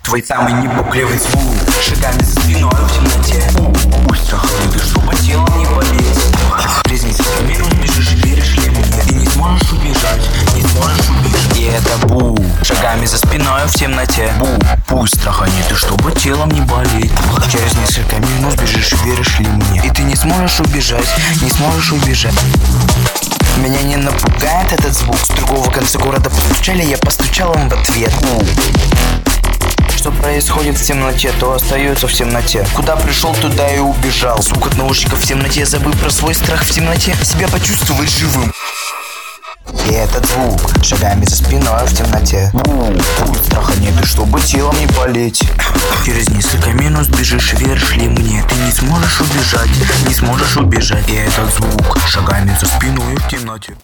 твой самый непугливый звук. Шагами за спиной в темноте. Страх ты, чтобы телом не болеть. Признись, минус бежишь и веришь ли мне. Ты не сможешь убежать, не сможешь убежать. И это бу. Шагами за спиной в темноте. Бу. Пусть страха нет, и чтобы телом не болеть. Через несколько минут бежишь и веришь ли мне. И ты не сможешь убежать, не сможешь убежать. Меня не напугает этот звук. С другого конца города постучали, я постучал им в ответ. Что происходит в темноте, то остается в темноте. Куда пришел, туда и убежал. Звук от наушников в темноте, забыв про свой страх в темноте, себя почувствовать живым. И этот звук, шагами за спиной в темноте. Пусть страха нет, и чтобы телом не болеть. Через несколько минут бежишь, веришь ли мне. Ты не сможешь убежать, не сможешь убежать. И этот звук, шагами за спиной в темноте.